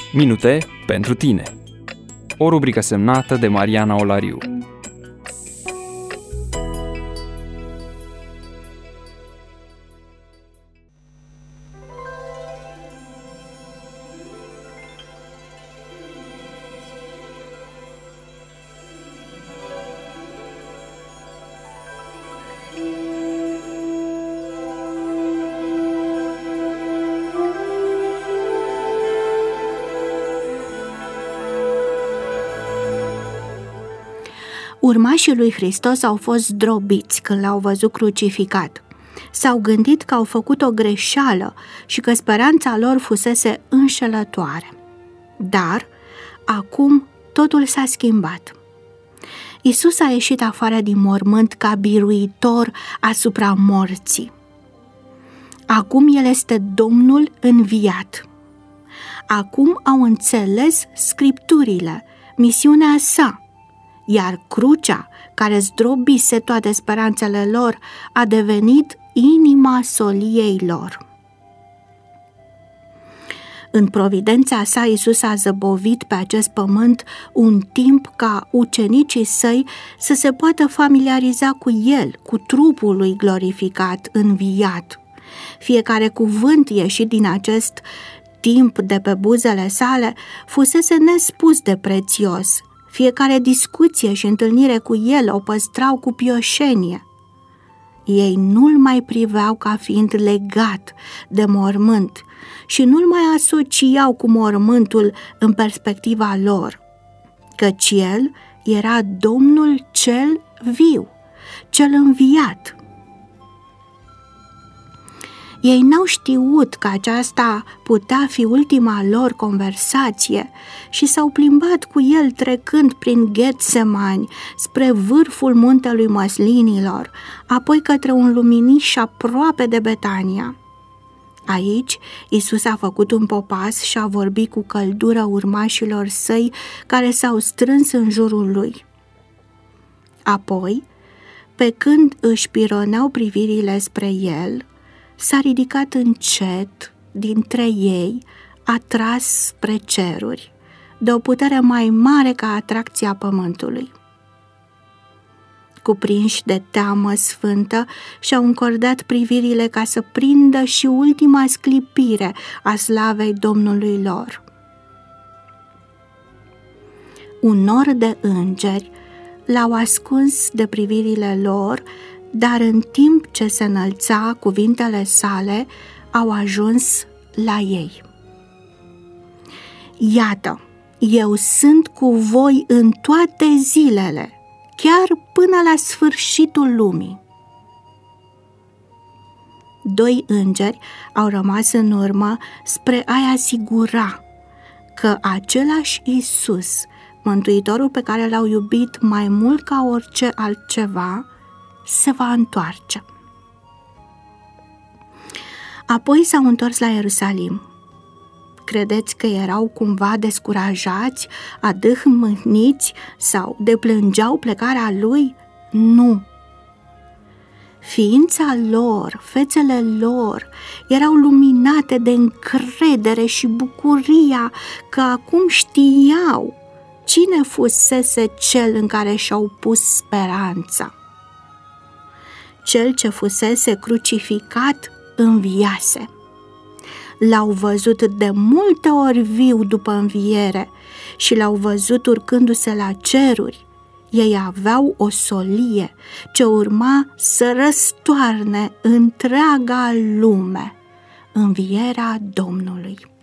Minute pentru tine. O rubrică semnată de Mariana Olariu. Urmașii lui Hristos au fost zdrobiți când l-au văzut crucificat. S-au gândit că au făcut o greșeală și că speranța lor fusese înșelătoare. Dar acum totul s-a schimbat. Iisus a ieșit afară din mormânt ca biruitor asupra morții. Acum El este Domnul înviat. Acum au înțeles Scripturile, misiunea sa, iar crucea care zdrobise toate speranțele lor a devenit inima soliei lor. În providența sa, Iisus a zăbovit pe acest pământ un timp ca ucenicii săi să se poată familiariza cu El, cu trupul lui glorificat, înviat. Fiecare cuvânt ieșit din acest timp de pe buzele sale fusese nespus de prețios. Fiecare discuție și întâlnire cu El o păstrau cu pioșenie. Ei nu-L mai priveau ca fiind legat de mormânt și nu-L mai asociau cu mormântul în perspectiva lor, căci El era Domnul cel viu, cel înviat. Ei n-au știut că aceasta putea fi ultima lor conversație și s-au plimbat cu El trecând prin Getsemani spre vârful muntelui Măslinilor, apoi către un luminiș aproape de Betania. Aici, Iisus a făcut un popas și a vorbit cu căldură urmașilor săi care s-au strâns în jurul Lui. Apoi, pe când își pironeau privirile spre El, s-a ridicat încet dintre ei, atras spre ceruri, de o putere mai mare ca atracția pământului. Cuprinși de teamă sfântă, și-au încordat privirile ca să prindă și ultima sclipire a slavei Domnului lor. Un nor de îngeri l-au ascuns de privirile lor, dar în timp ce se înălța, cuvintele sale au ajuns la ei. Iată, eu sunt cu voi în toate zilele, chiar până la sfârșitul lumii. Doi îngeri au rămas în urmă spre a-i asigura că același Iisus, Mântuitorul pe care l-au iubit mai mult ca orice altceva, se va întoarce. Apoi s-au întors la Ierusalim. Credeți că erau cumva descurajați, adâhmâniți sau deplângeau plecarea Lui? Nu! Ființa lor, fețele lor erau luminate de încredere și bucuria că acum știau cine fusese Cel în care și-au pus speranța. Cel ce fusese crucificat înviase. L-au văzut de multe ori viu după înviere și l-au văzut urcându-se la ceruri. Ei aveau o solie ce urma să răstoarne întreaga lume, învierea Domnului.